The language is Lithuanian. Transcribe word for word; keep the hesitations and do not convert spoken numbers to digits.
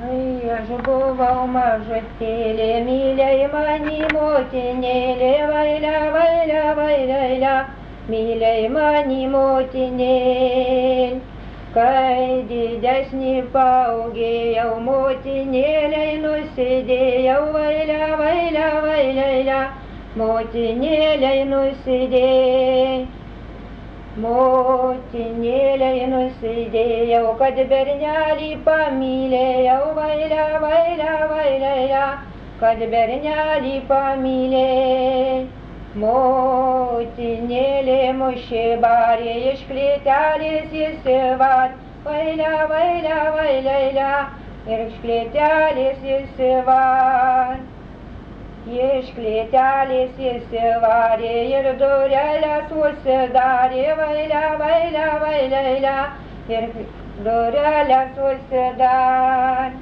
Ai, aš buvau mažutėlė, myliai mani motinėlė, vailę, vailę, vailę, myliai mani motinėlė. Kai didesnį paaugėjau, motinėlei nusidėjau, vailę, vailę, vailę, motinėlei nusidėjau. Motinėlei nusidėjau, kad bernelį pamylėjau, vailę, vailę, vailę, kad bernelį pamylėjau. Motinėlė mušė barė, iš klėtelės išsivarė, vailę, vailę, vailę, ir iš klėtelės išsivarė. Iš klėtelės išsivarė ir dureles užsidarė, vailę, vailę, vailę, ir dureles užsidarė.